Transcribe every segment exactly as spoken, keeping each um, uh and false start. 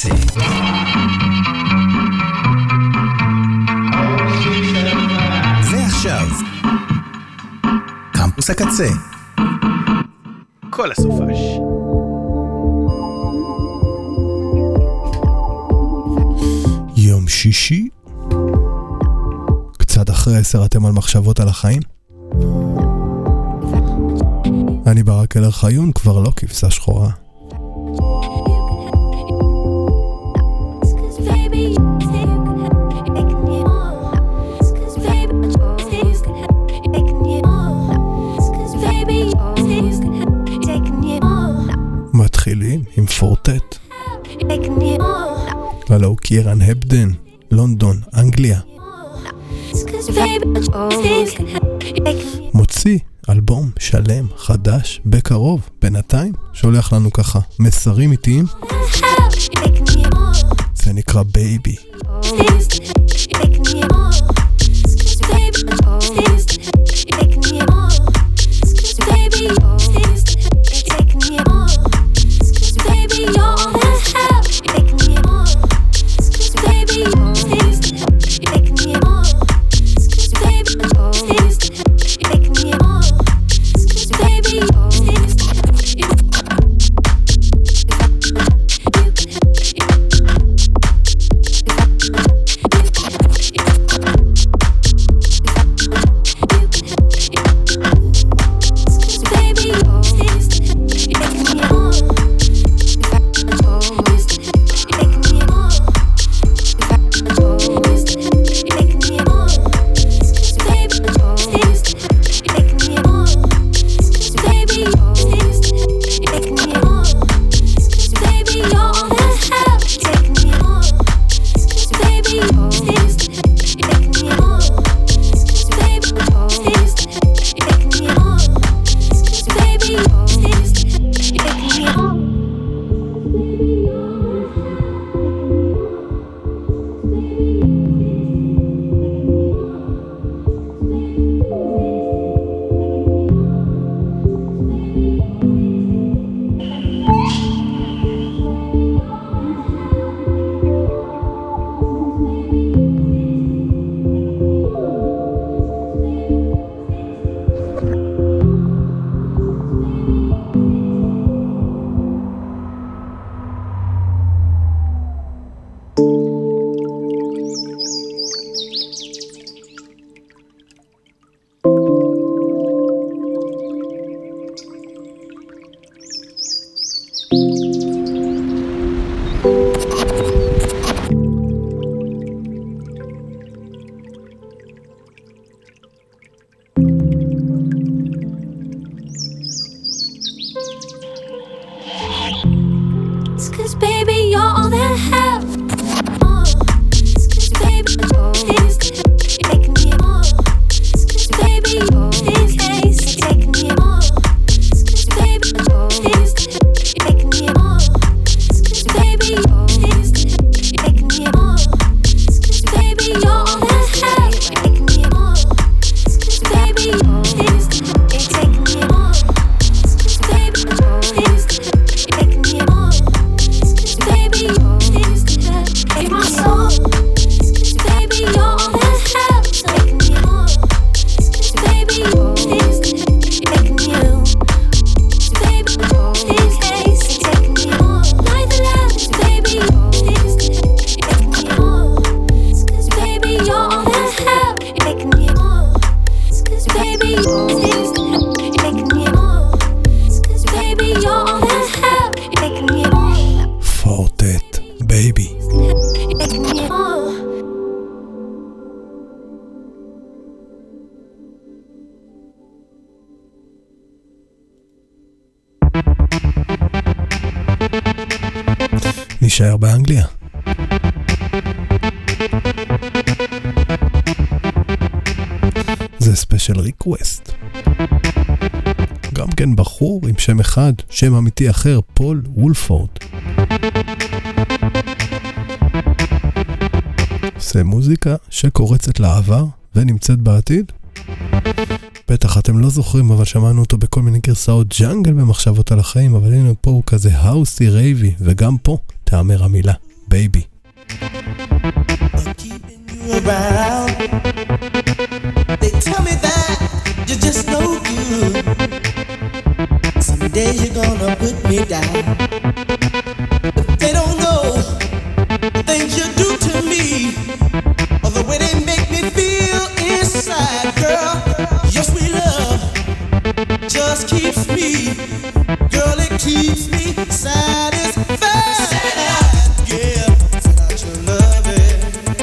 הקצה. ועכשיו, קמפוס הקצה. כל הסופש. יום שישי, קצת אחרי עשר אתם על מחשבות על החיים. אני ברק אלר חיון, כבר לא כבשה שחורה. מתחילים עם פורטט. הלו קירן הבדן, לונדון, אנגליה. מוציא אלבום שלם, חדש, בקרוב, בינתיים, שולח לנו ככה מסרים איטיים. זה נקרא בייבי. נשאר באנגליה. זה ספיישל ריקווסט. גם כן בחור עם שם אחד, שם אמיתי אחר, פול וולפורד. זה מוזיקה שקורצת לעבר ונמצאת בעתיד. בטח אתם לא זוכרים, אבל שמענו אותו בכל מיני גרסאות ג'אנגל במחשבות על החיים, אבל הנה פה הוא כזה האוסי רייבי, וגם פה תאמר המילה בייבי. Around. They tell me that you're just no good. Someday you're gonna put me down. But they don't know the things you do to me, or the way they make me feel inside, girl. Your sweet love just keeps me, girl, it keeps me satisfied. Yeah, without your loving.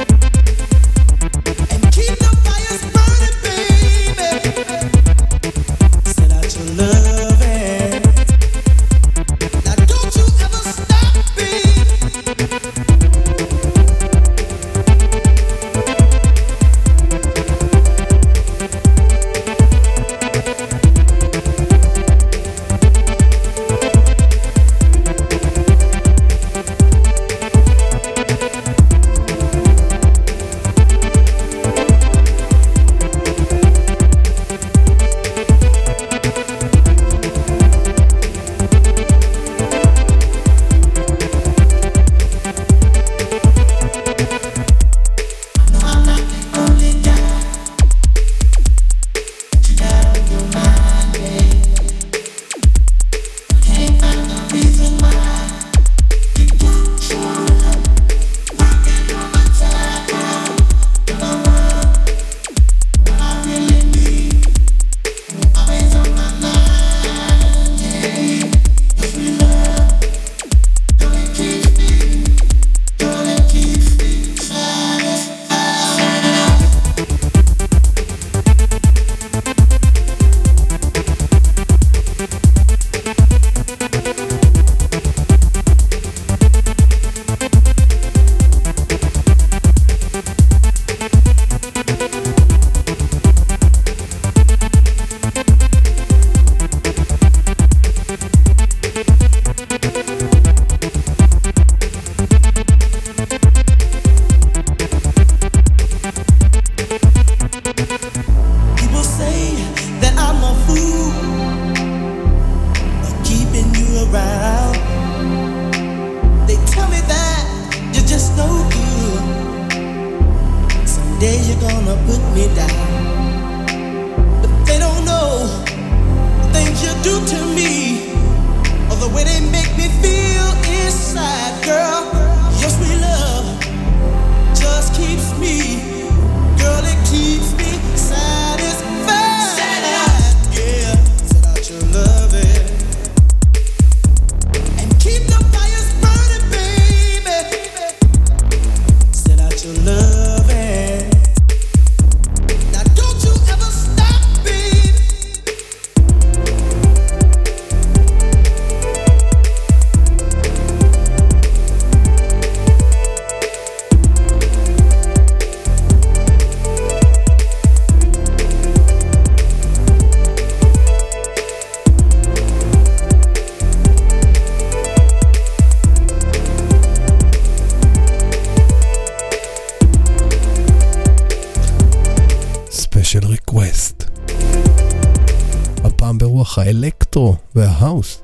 האלקטרו וההאוס.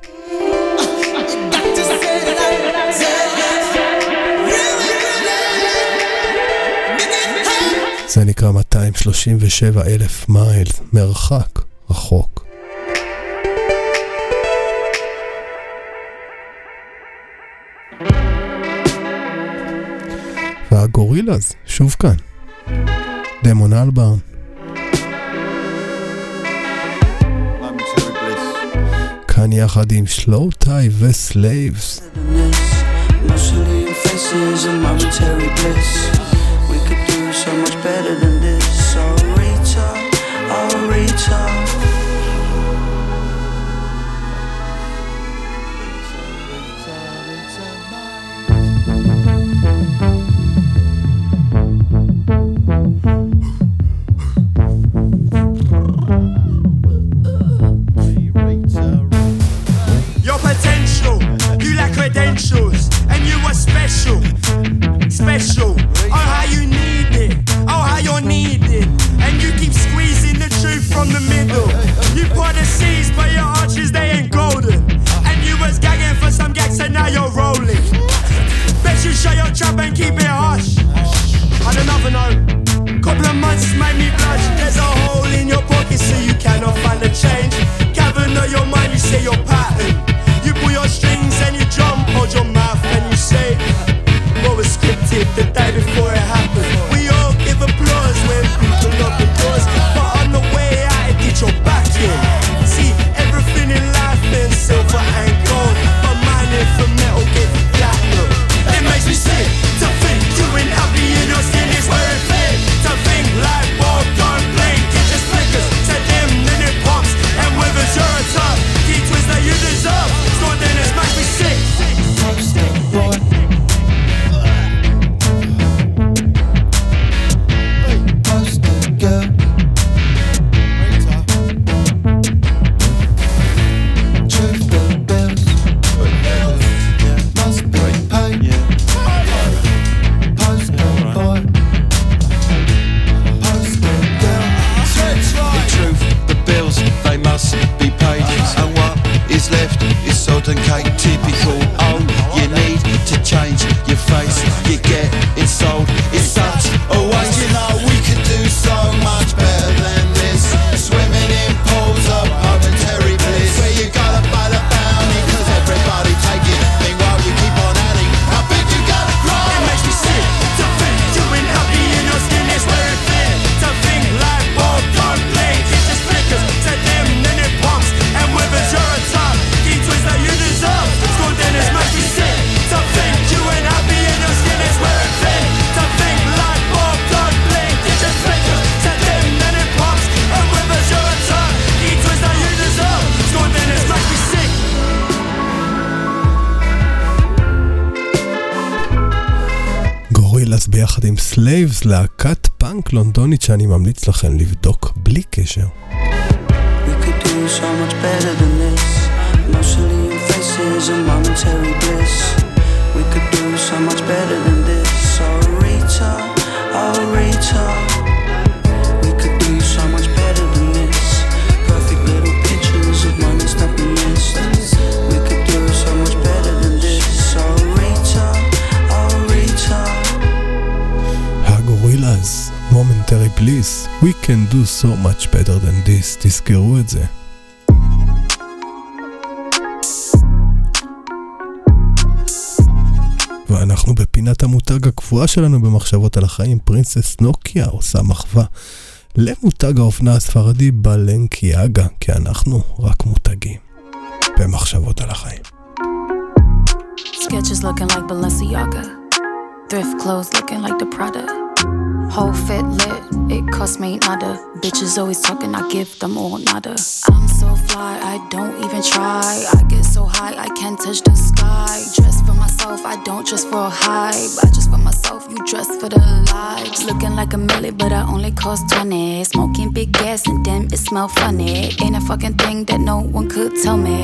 זה נקרא מאתיים שלושים ושבע אלף מייל, מרחק רחוק. והגורילאז שוב כאן, דמון אלברן. כאן יחד עם שלואו טאי וסלייבס. We could do so much better than this. So reach up, oh reach up. Your potential, you lack credentials, and you are special, special. Oh how you need it, oh how you're needed, and you keep squeezing the truth from the middle. You part the seas, but your arches they ain't golden, and you was gagging for some gags and now you're rolling. Bet you show your הגורילס ביחד עם סלייבס, להקת פאנק לונדונית שאני ממליץ לכם לבדוק בלי קשר. We could do so much better than this. Mostly your faces and momentary bliss. We could do so much better than this. Oh Rita, oh Rita. We could do so much better than this. Perfect little pictures of moments that we missed. We could do so much better than this. Oh Rita, oh Rita. הגורילס, momentary bliss. We can do so much better than this. תזכרו את זה. ואנחנו בפינת המותג הקבועה שלנו במחשבות על החיים. פרינסס נוקיה עושה מחווה למותג האופנה הספרדי בלנקיאגה, כי אנחנו רק מותגים במחשבות על החיים. Sketches looking like Balenciaga, thrift clothes looking like the Prada. Whole fit lit, it cost me nada. Bitches always talking, I give them all nada. I'm so fly, I don't even try. I get so high, I can't touch the sky. Dress for myself, I don't dress for a hype. I dress for myself, you dress for the lights. Looking like a milli, but I only cost twenty. Smoking big gas and then it smell funny. Ain't a fucking thing that no one could tell me.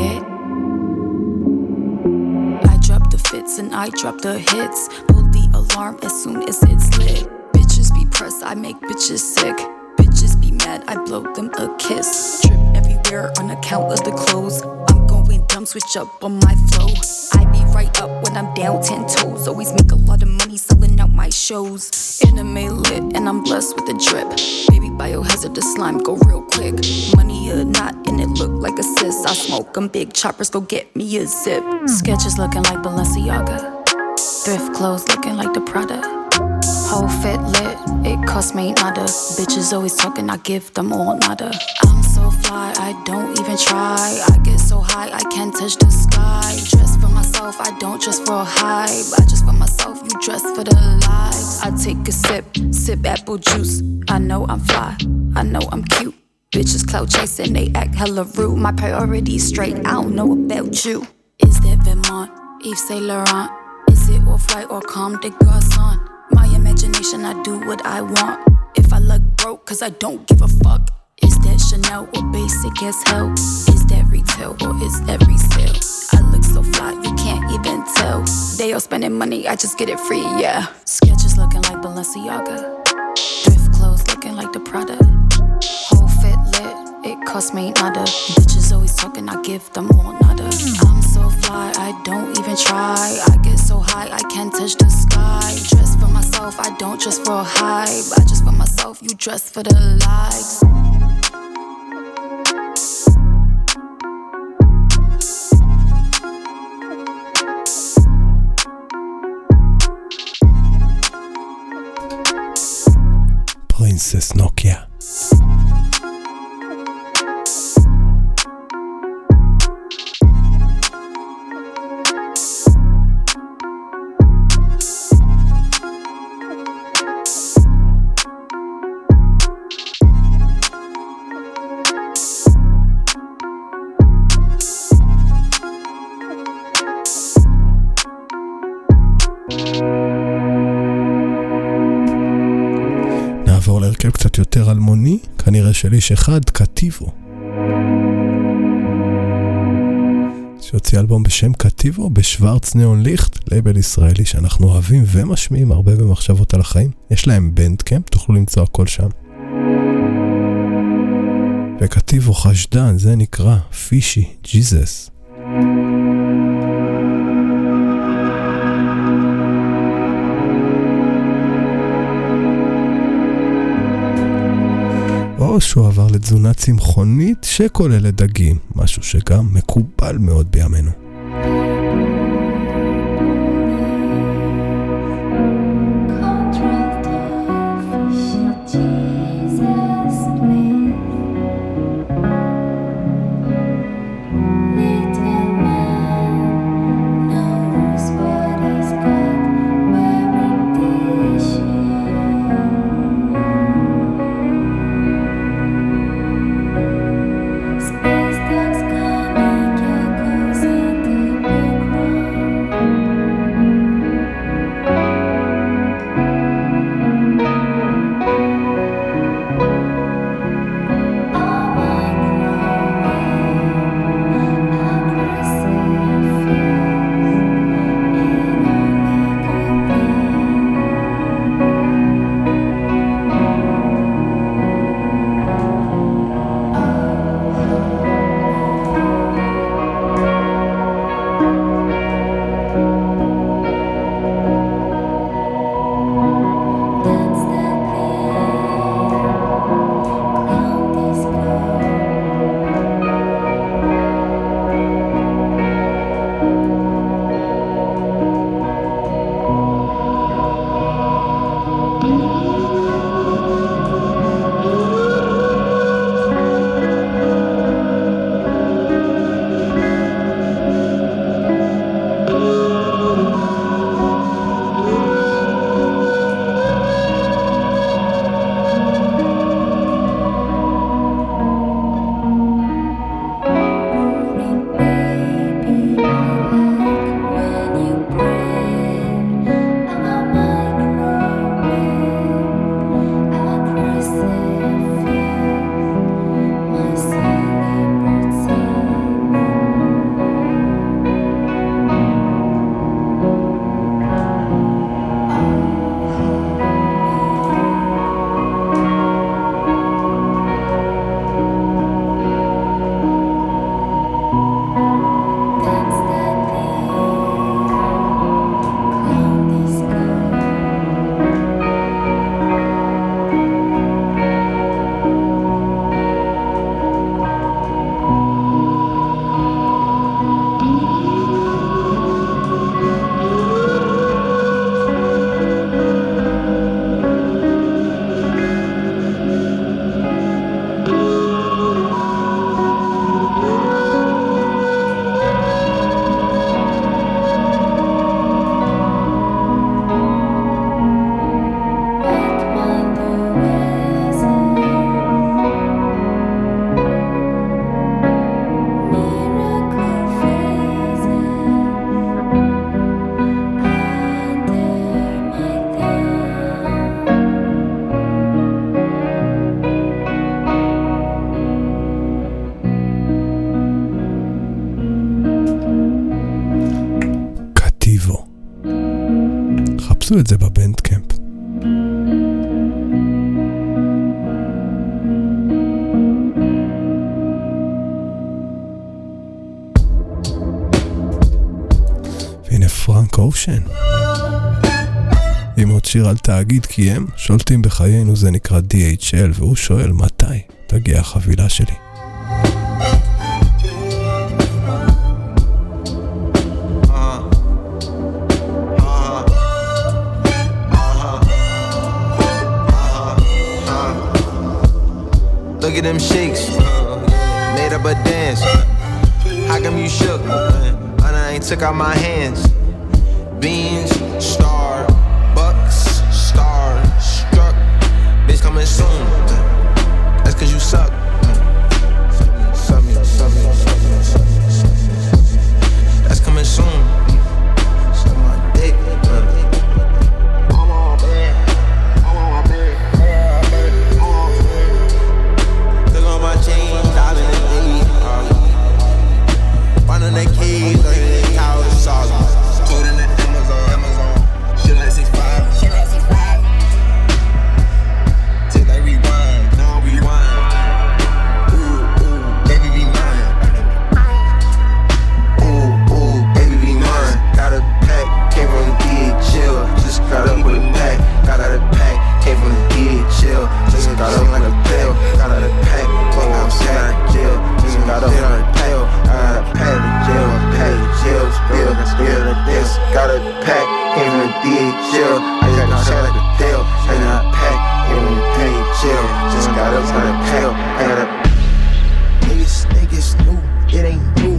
I drop the fits and I drop the hits. Pull the alarm as soon as it's lit. Bitches be pressed, I make bitches sick. Bitches be mad, I blow them a kiss. Drip everywhere on account of the clothes. I'm going dumb, switch up on my flow. I be right up when I'm down ten toes. Always make a lot of money selling out my shows. Anime lit and I'm blessed with a drip. Baby biohazard, the slime go real quick. Money or not, and it look like a sis. I smoke them big choppers, go get me a zip. Sketches looking like Balenciaga, thrift clothes looking like the Prada. Whole fit lit, it cost me nada. Bitches always talking, I give them all nada. I'm so fly, I don't even try. I get so high, I can't touch the sky. Dress for myself, I don't dress for a hype. I dress for myself, you dress for the lives. I take a sip, sip apple juice. I know I'm fly, I know I'm cute. Bitches clout chasing, they act hella rude. My priorities straight, I don't know about you. Is that Vermont, Yves Saint Laurent? Is it Off-White or Comme des Garçons? My imagination, I do what I want. If I look broke, cause I don't give a fuck. Is that Chanel or basic as hell? Is that retail or is that resale? I look so fly, you can't even tell. They all spending money, I just get it free, yeah. Sketches looking like Balenciaga, thrift clothes looking like the Prada. Whole fit lit, it cost me nada. Bitches always talking, I give them all nada. I'm so fly, I don't even try. I get so high, I can't touch the sky. Dress for myself, I don't dress for a hype. I dress for myself, you dress for the lights. Princess Nokia. נעבור להרכב קצת יותר אלמוני, כנראה של איש אחד, קטיבו. שיוציא אלבום בשם קטיבו בשוורץ ניאון ליכט, לייבל ישראלי שאנחנו אוהבים ומשמיעים הרבה במחשבות על החיים. יש להם בנדקאמפ, תוכלו למצוא הכל שם. וקטיבו חשדן, זה נקרא פישי ג'יזס. או שהוא עבר לתזונה צמחונית שכוללת דגים, משהו שגם מקובל מאוד בימינו. Space dogs coming, yeah, cozy. חפשו את זה בבנדקמפ. והנה פרנק אושן עם עוד שיר על תאגיד, כי הם שולטים בחיינו, זה נקרא די אייץ' אל, והוא שואל מתי תגיע החבילה שלי. Look at them shakes, made up a dance. How come you shook? And I ain't took out my hands. Beans, star, bucks, star, struck. Bitch coming soon. That's cause you suck. Suck me, suck me, suck me, suck me, suck me. That's coming soon. Suck my dick. On that cage, like that cow is solid. Put in the Amazon, Amazon. Shit like six five. Shit like six five. Take like rewind, now rewind. Ooh, ooh, baby be mine. Ooh, ooh, baby be mine. Got a pack, came from the D H L. Just got up with a pack. Got out of pack, came from the D H L. Just got up like a pill. Got out of pack, well I'm sitting out of jail. Just got up on a tail. I got a pack of jail, pack of jail, spill, spill the this. Got a pack, came from the D H L. I got a shot like a tail. I got a pack, came from the D H L. Just got up on a tail. I got a niggas think it's new, it ain't new.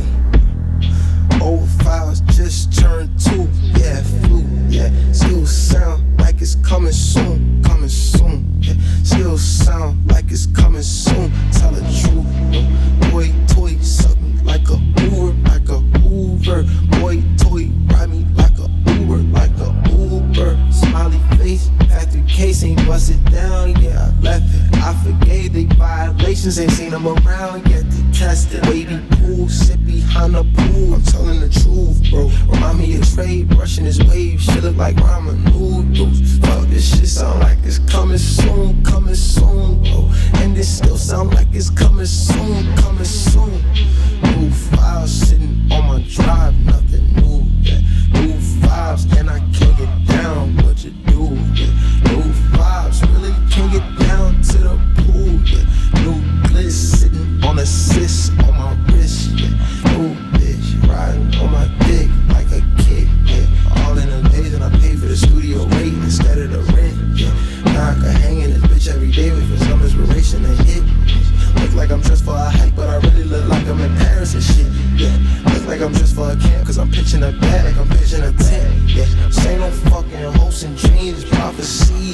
Old files just turned two, yeah, flu, yeah. Still sound like it's coming soon, coming soon, yeah. Still sound like it's coming soon. Tell the truth, boy, toy, suck me like a Uber, like a Uber. Boy, toy, ride me like a Uber, like a Uber. Smiley face, factory case ain't busted down, yeah, I left it. I forgave the violations, ain't seen them around yet. They tested, wavy pool, sit behind the pool. I'm telling the truth, bro. Remind me of Trey brushing his waves, shit look like ramen noodles. Fuck, this shit sound like it's coming soon, coming soon, bro. And this still sound like it's coming soon, coming soon. New files sitting on my drive, nothing new, yeah. New vibes, and I can't get down, what you do, yeah. New vibes, really can't get down to the pool, yeah. New bliss sitting on a sis on my wrist, yeah. New bitch riding on my dick like a kid, yeah. All in a days and I pay for the studio rate instead of the rent, yeah. Now I can hang in this bitch every day, wait for some inspiration to hit. Look like I'm dressed for a hike, but I really look like I'm in Paris and shit, yeah. Look like I'm dressed for a camp, cause I'm pitching a bag, like I'm pitching a tent, yeah. This ain't no fucking hopes and dreams, it's prophecy.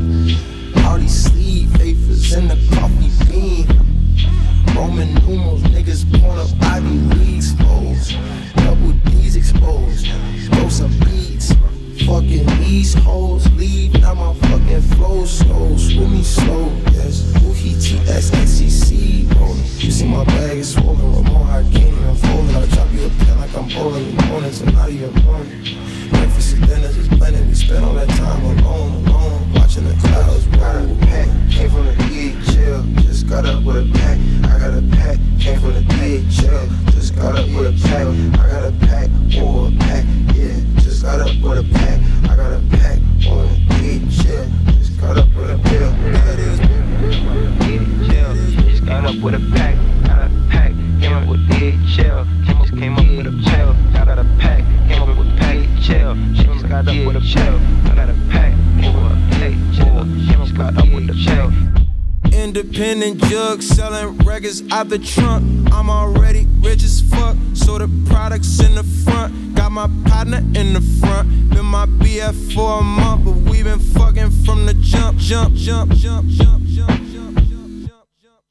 All these sleeve vapors in the coffee bean. Roman numerals, niggas point up Ivy Leagues, foes. Double D's exposed, throw some beats. Fucking these hoes leave, now my fucking flow slow. Screw me slow, yes. Woohie T S X C C rolling. You see my bag is swollen, Ramon, I can't even fold it. I drop you a pen like I'm bowling, you mornings and not even morning. Breakfast and dinner just blending, we spend all that time alone, alone. Watching the clouds, got a pack, came from the D H L. Just got up with a pack, I got a pack, came from the D H L. Just got up with a pack, I got a pack, or a pack, yeah. Just got up with a pack, I got a pack, or a D H L. Just got up with a pill, there it is. D H L, just got up with a pack, got a pack, came up with D H L. Just came up with a pill, got out a pack, came up with P H L. Just got up with a pill, I got a pack, or a P H L. Just got up with a pill. Independent jug selling records out the trunk. I'm already rich as fuck, so the products in the front. Got my partner in the front. Been my B F for a month, but we been fucking from the jump, jump, jump, jump, jump, jump, jump, jump, jump,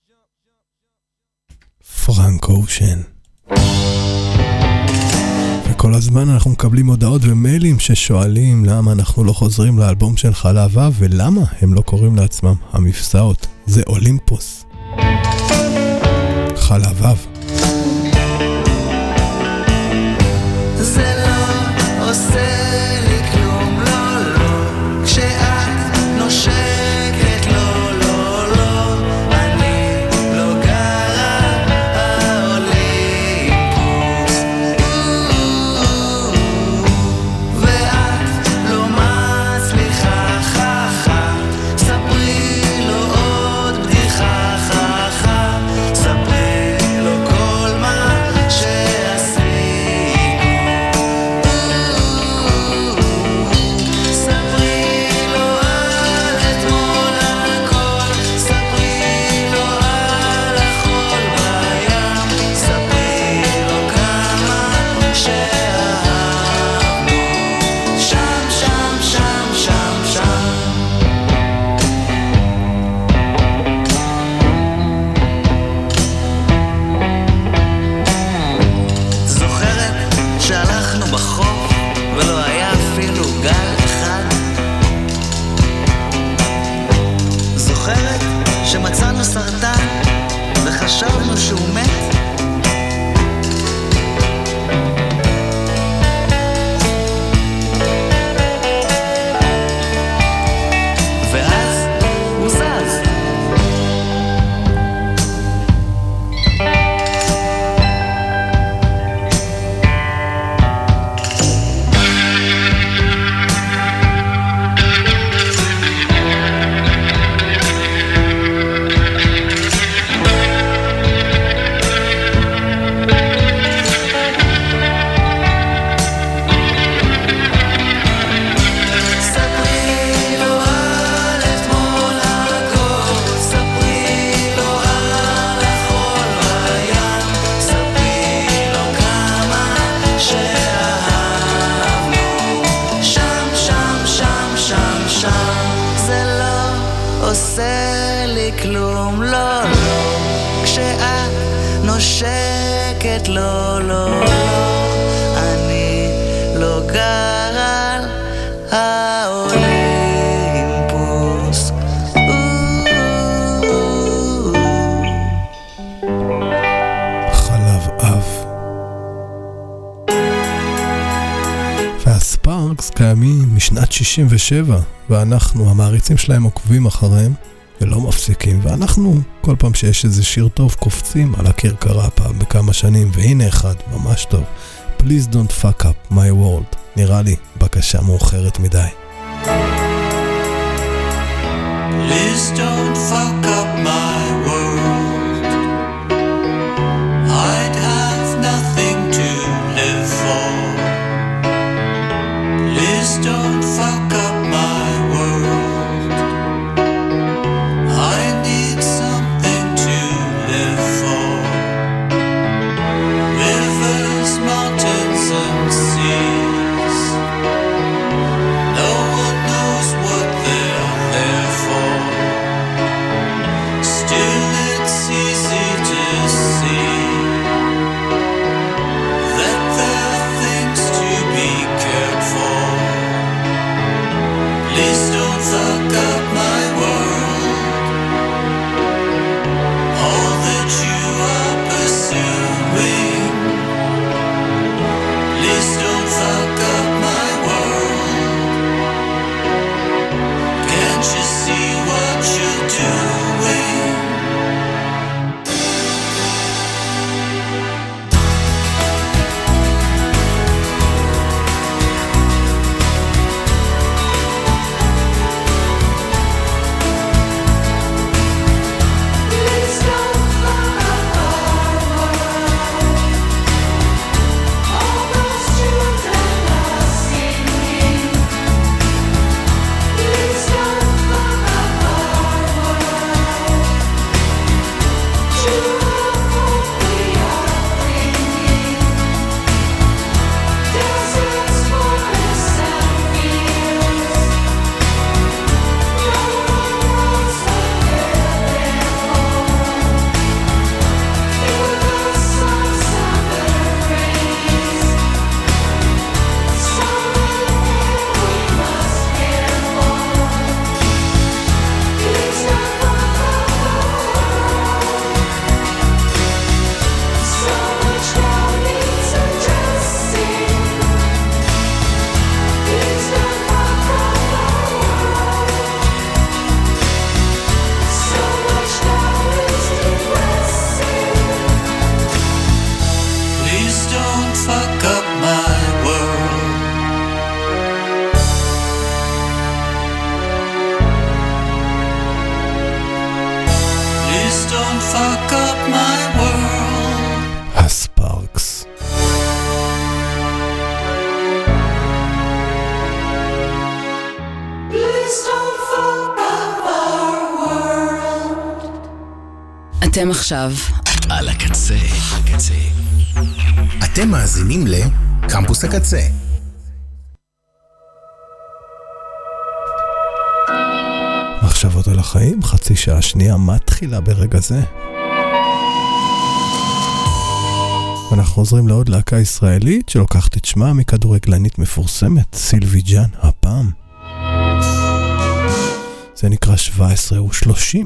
jump. פרנק אושן. וכל הזמן אנחנו מקבלים הודעות ומיילים ששואלים למה אנחנו לא חוזרים לאלבום של חלבה ולמה הם לא קוראים לעצמם המפסעות. זה אולימפוס. חלבה. זה לא עושה לי כלום, לא לא, לא, לא, אני לא גר על האולימפוס. חלב אב. והספארקס קיימים משנת שישים ושבע, ואנחנו, המעריצים שלהם, עוקבים אחריהם ולא מפסיקים, ואנחנו כל פעם שיש איזה שיר טוב קופצים על הכרכרה פעם בכמה שנים, והנה אחד ממש טוב, Please don't fuck up my world. נראה לי בקשה מאוחרת מדי. Please don't fuck up my world. I'd have nothing to live for. Please don't fuck up my world. I need something to live for. Rivers, mountains and seas. No one knows what they're there for. Still it's easy to see that there are things to be cared for. Please don't fuck up my world. All that you are pursuing. Please don't fuck up my world. Can't you see what you're doing? Please don't fuck up our world. All those children are singing. Please don't fuck up our world. To hope we are clinging. Deserts, forests and fields. No one knows what they're there for. Through the sun, summer rays. Someone we must care for. Please don't fuck up our world. So much now needs addressing. Please don't fuck up our world. So much now is depressing. Please don't fuck up my world. Please don't fuck up my world. הספארקס. Please don't fuck up our world. אתם עכשיו על הקצה. הקצה. אתם מאזינים לקמפוס הקצה. מחשבות על החיים, חצי שעה שנייה מתחילה ברגע זה. אנחנו עוזרים לעוד להקה ישראלית שלוקחת את שמה מכדורגלנית מפורסמת, סילבי ג'אן, הפעם. זה נקרא שבע עשרה ושלושים.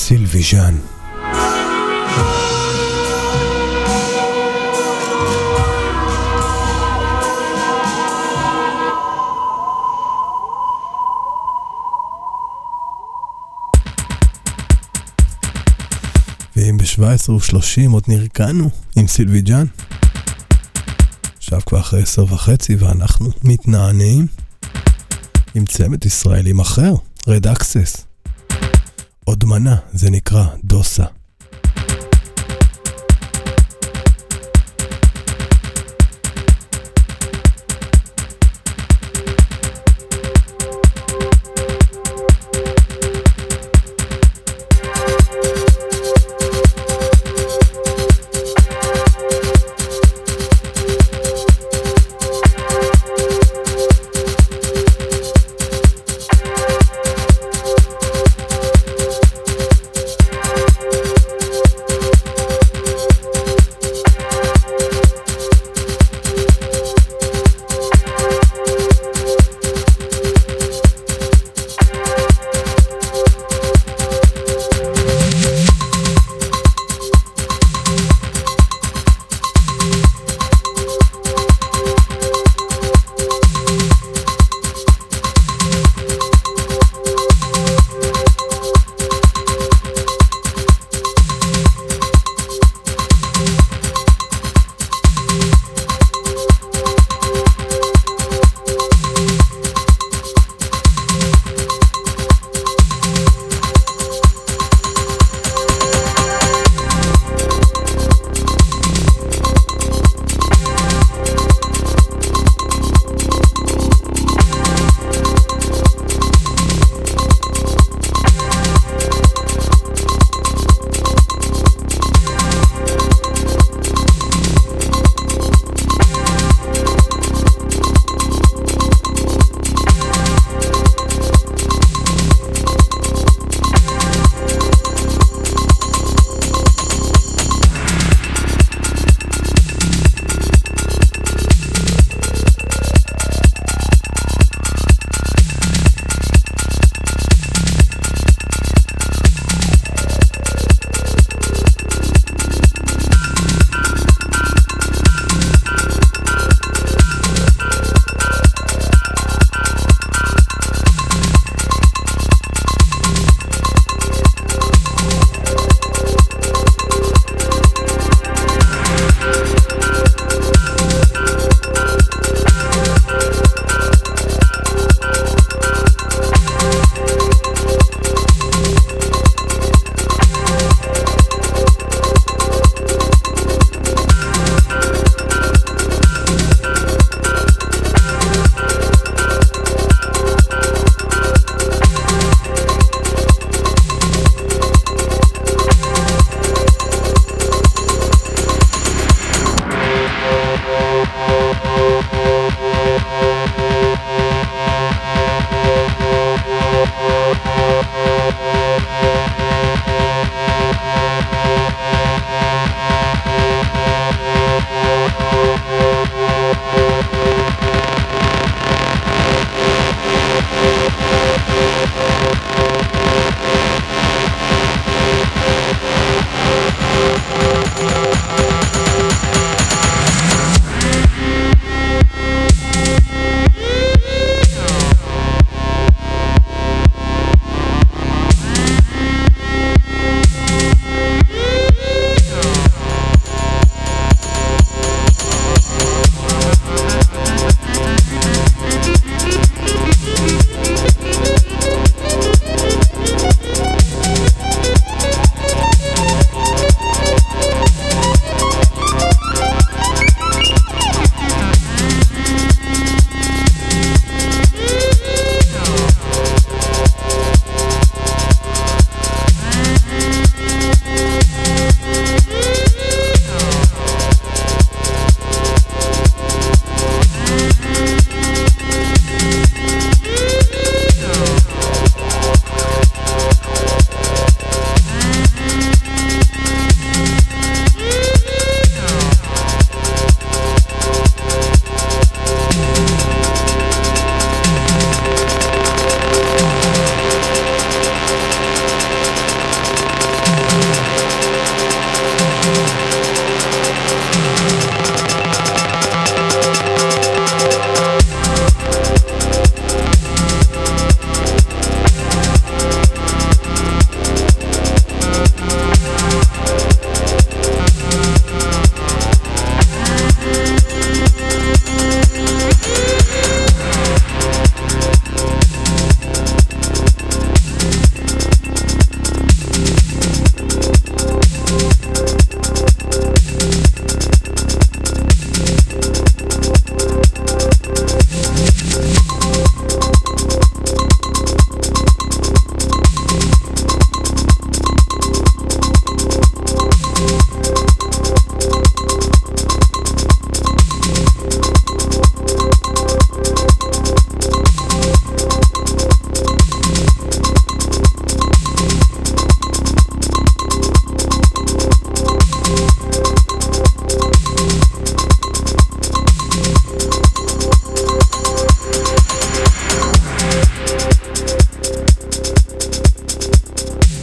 סילבי ז'אן. ואם ב-שבע עשרה ושלושים עוד נרגענו עם סילבי ז'אן, עכשיו כבר אחרי עשר וחצי ואנחנו מתנענעים עם צמד ישראלים אחר, רד אקסס. עוד מנה, זה נקרא דוסה. We'll be right back.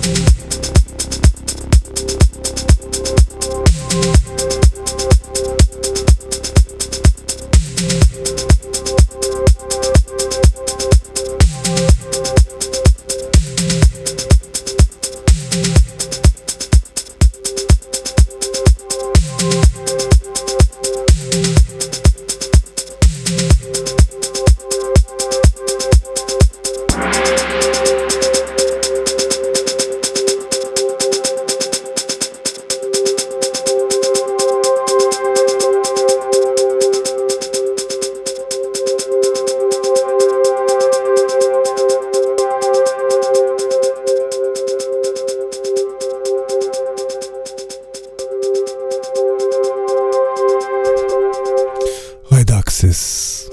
Access.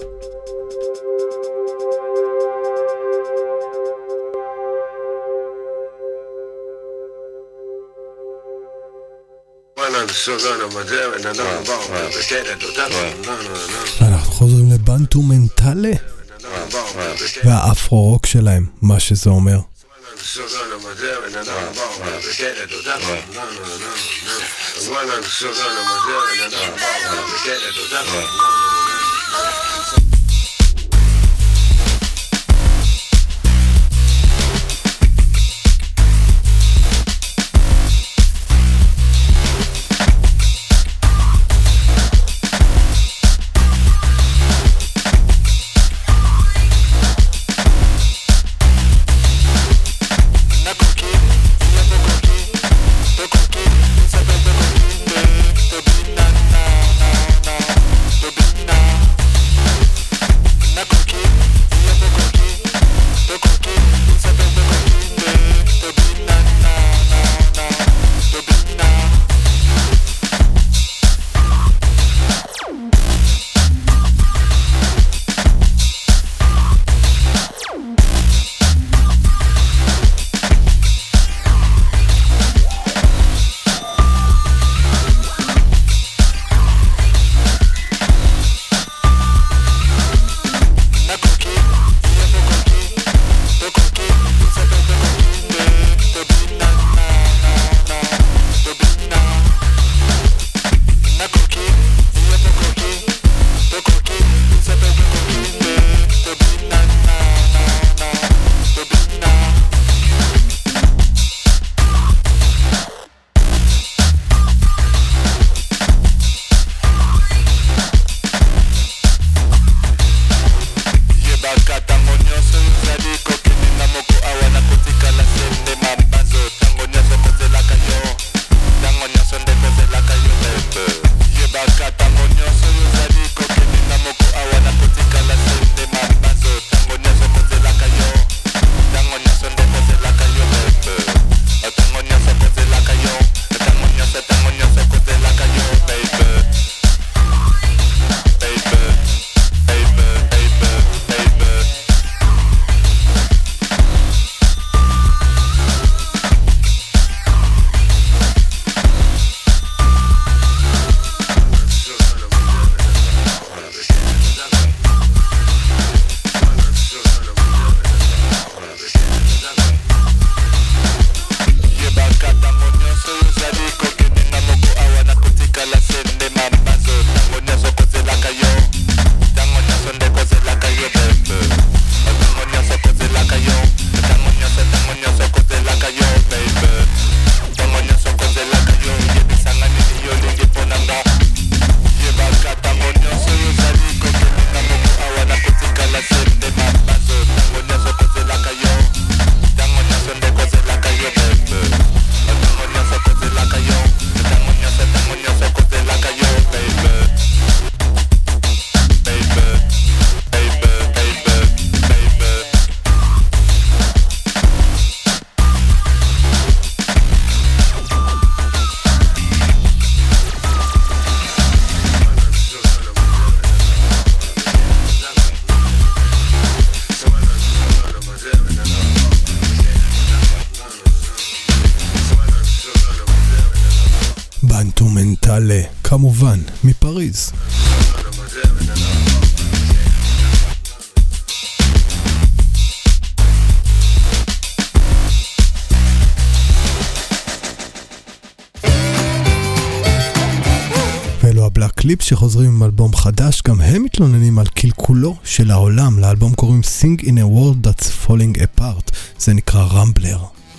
אנחנו חוזרים לבנטו מנטלה והאפרו-רוק שלהם, מה שזה אומר. כמובן, מפריז. קליפס שחוזרים עם אלבום חדש, גם הם מתלוננים על קלקולו של העולם. לאלבום קוראים Sing in a World That's Falling Apart, זה נקרא רמבלר.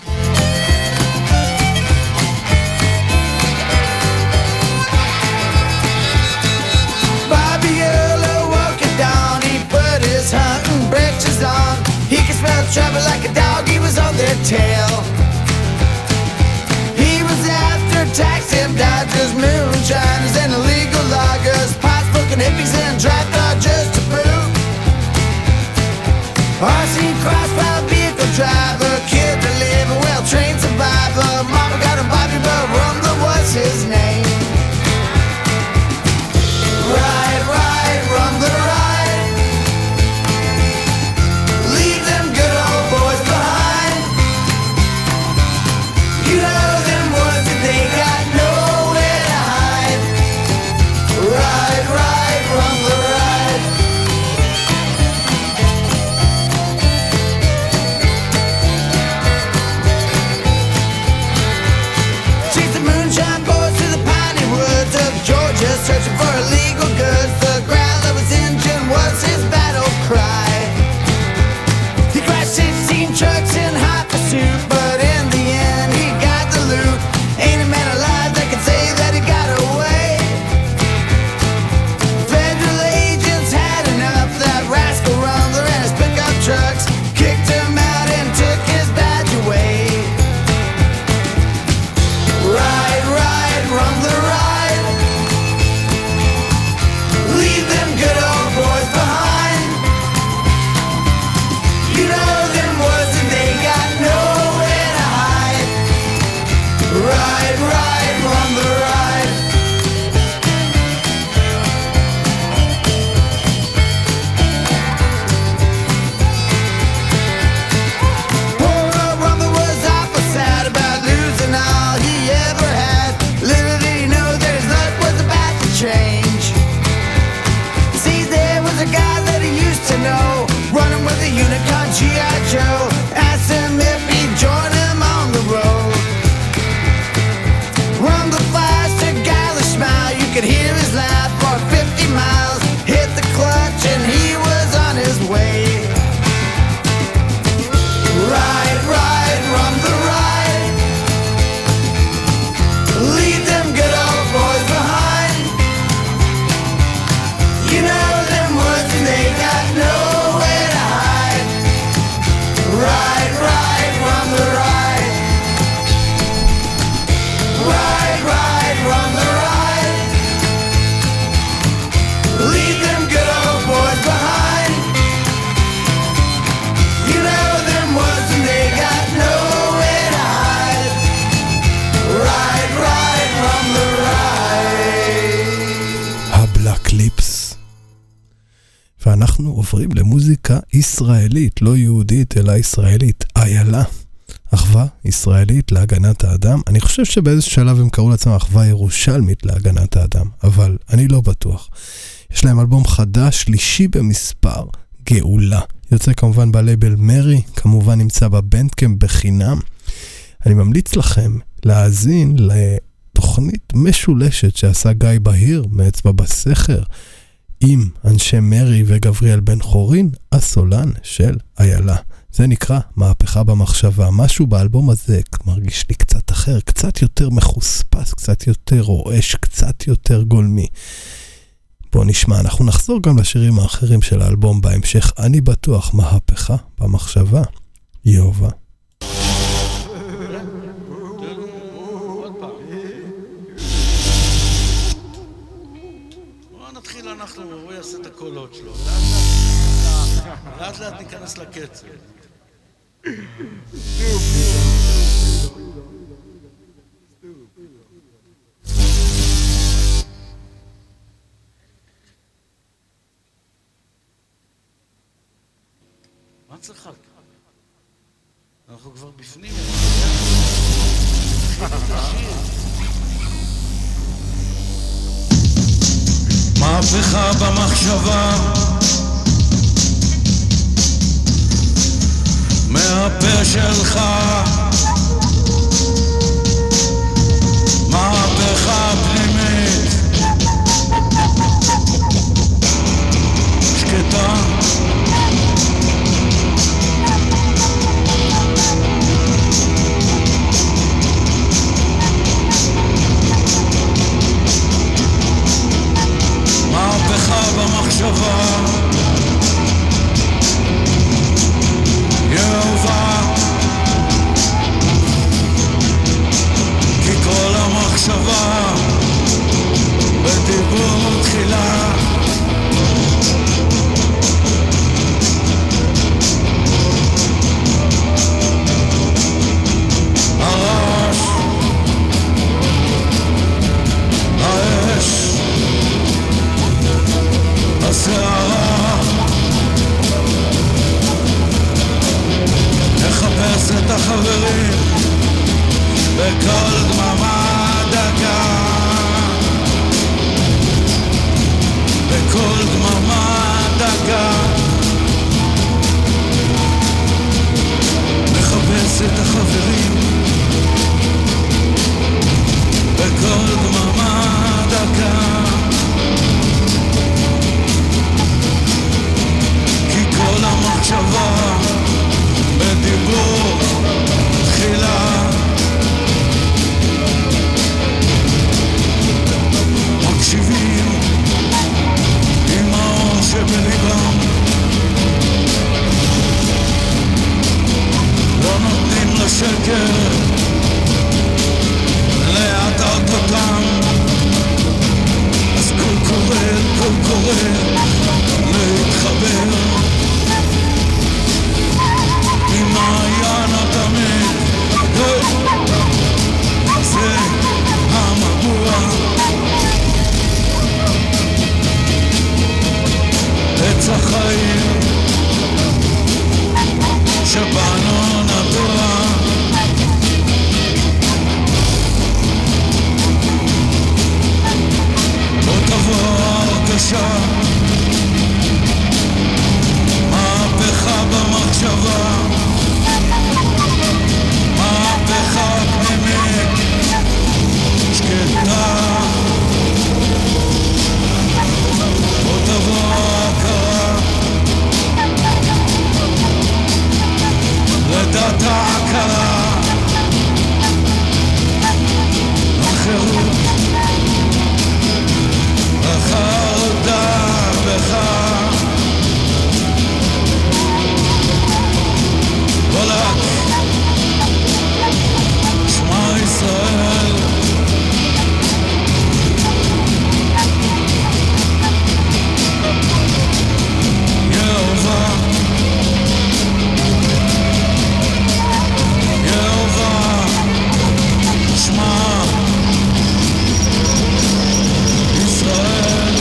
He could smell trouble like a dog, he was on their tail. He was after taxi dodgers, moonshiners and illegal loggers, pot-smoking hippies and dry dodgers to boot. R C crossfire vehicle driver, kid to live, a well-trained survivor. Mama got him Bobby, but Rumble was his name. Ride, ride, Rumble, ride. Searching for illegal goods, the growl of his engine was his battle cry. He crashed sixteen trucks in hot pursuit, but in the end he got the loot. Ain't a man alive that can say that he got away. Federal agents had enough, that rascal Rumbler and his pickup trucks kicked him out and took his badge away. Ride, ride, Rumbler, ride. G I Joe asked him if he'd join him on the road. Rumble flashed a galley smile, you could hear his laugh for fifty miles. Hit the clutch and he was on his way. Ride, ride, Rumble, ride. Leave them good old boys behind. You know them woods and they got nowhere to hide. Ride, ride, Rumble, ride. Ride, ride, Rumble, ride. Leave them good old boys behind. You know them woods and they got nowhere to hide. Ride, ride, Rumble, ride. הבלק ליפס. ואנחנו עוברים למוזיקה ישראלית, לא יהודית אלא ישראלית, איילה. אחווה ישראלית להגנת האדם. אני חושב שבאיזה שלב הם קראו לעצמם אחווה ירושלמית להגנת האדם, אבל אני לא בטוח. יש להם אלבום חדש, שלישי במספר, גאולה. יוצא כמובן בלייבל מרי, כמובן נמצא בבנדקאמפ בחינם. אני ממליץ לכם להאזין לתוכנית משולשת שעשה גיא בהיר מאצבע בסכר, עם אנשי מרי וגבריאל בן חורין, הסולן של איילה. זה נקרא מהפכה במחשבה. משהו באלבום הזה מרגיש לי קצת אחר, קצת יותר מחוספס, קצת יותר רועש, קצת יותר גולמי. בוא נשמע, אנחנו נחזור גם לשירים האחרים של האלבום בהמשך. אני בטוח, מהפכה במחשבה. יהובה. נתחיל אנחנו, הוא יעשה את הקולות שלו. לאט לאט ניכנס לקצב. מה צחק? אנחנו כבר בפנים. מהפכה במחשבה מהפה שלך, מהפכה פנימית החברים בכל דממה דקה, בכל דממה דקה מחפש את החברים בכל דממה דקה, כי כל המחשבה בדיבור תחילה, מקשיבים עם האור שבליבם, לא נותנים לשקר להטעות אותם, אז כל קורא, כל קורא להתחבר עם מעיין התמיד, זה המבוע, עץ החיים שבנו נטוע, בוא תבוא הרגשה, מהפכה במחשבה, מהפכה פנימית שקטה, בוא תבוא הכרה לדת ההכרה, החירות החרדה בך, בולק שמע ישראל, יהובה יהובה שמע ישראל,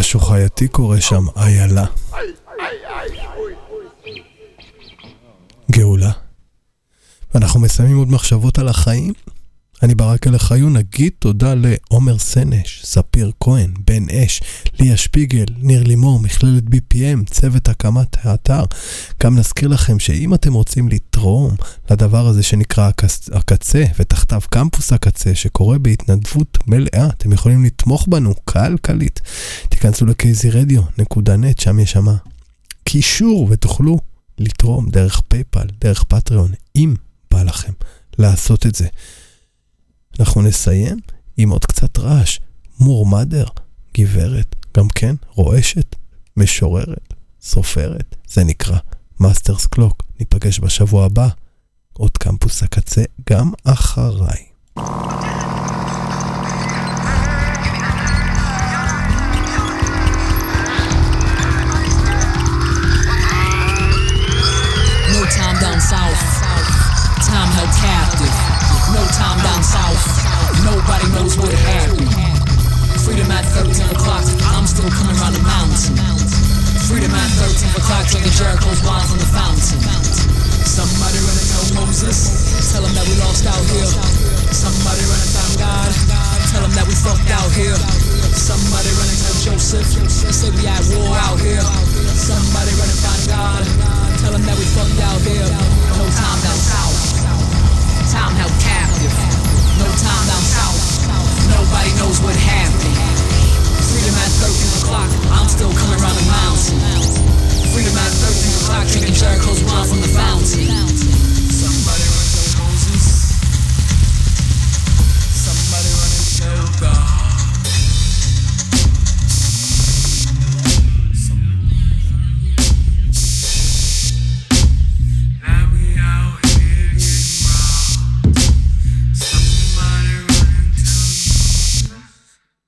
משהו חייתי קורה שם, איילה. גאולה. ואנחנו מסיימים עוד מחשבות על החיים. אני ברק אל החיון, נגיד תודה לעומר סנש, ספיר כהן, בן אש, ליה שפיגל, ניר לימור, מכללת בי פי אם, צוות הקמת האתר. גם נזכיר לכם שאם אתם רוצים לתרום לדבר הזה שנקרא הקצה, ותחתיו קמפוס הקצה, שקורה בהתנדבות מלאה, אתם יכולים לתמוך בנו כלכלית. תיכנסו ל-קייזי רדיו נקודה נט, שם יש שמה קישור, ותוכלו לתרום דרך פייפל, דרך פטריון, אם בא לכם לעשות את זה. אנחנו נסיים עם עוד קצת רעש. מורמדר, גברת, גם כן, רועשת, משוררת, סופרת. זה נקרא מאסטרס קלוק. ניפגש בשבוע הבא. עוד קמפוס הקצה גם אחריי. No time down south. Time held captive. No time down south. Nobody knows what happened. Freedom at thirteen o'clock. I'm still coming around the mountain. Freedom at thirteen o'clock. Drinking Jericho's wine from the fountain. Somebody running tell Moses. Tell him that we lost out here. Somebody running tell God. Tell him that we fucked out here. Somebody running tell Joseph. They say we at war out here. Somebody running find God.